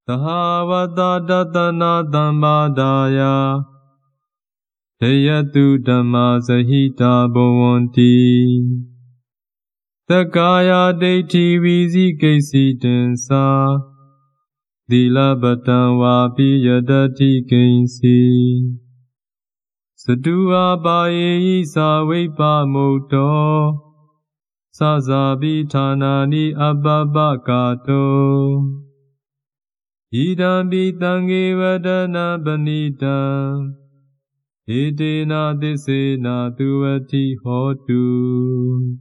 သဟာဝတတတနာသမ္ပါဒာယတေယတုဓမ္မာဇဟိတာဘဝန္တိသက္ကာယဒိဋ္ဌိဝီဇိကိစီတင်္စာသီလပတံဝါပိယတတိကိဉ္စီစတုဟာပါယေဟိသာဝိပမုတ္တောသဇာပိဌာနာနိအပပပကာတောဣဒံပိတံဃေဝဒနာပဏိတံဧတေနသစ္စေနသူဝတိဟောတု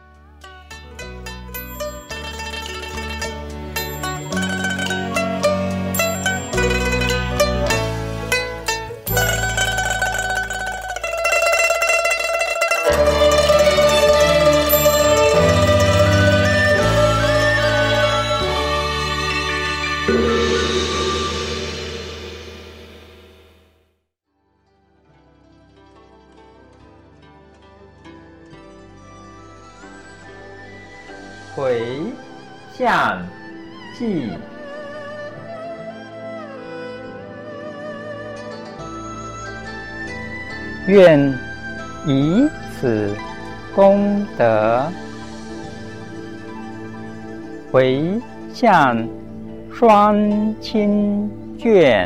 回向记，愿以此功德回向双亲眷，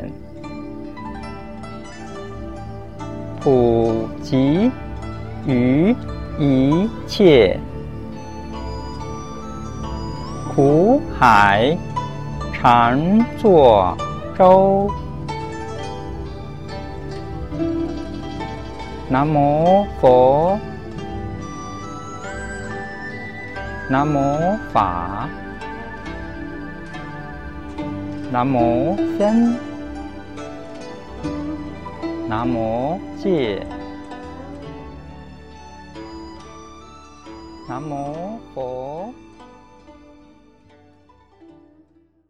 普及于一切苦海常作舟。南无佛，南无法，南无僧，南无戒，南无佛。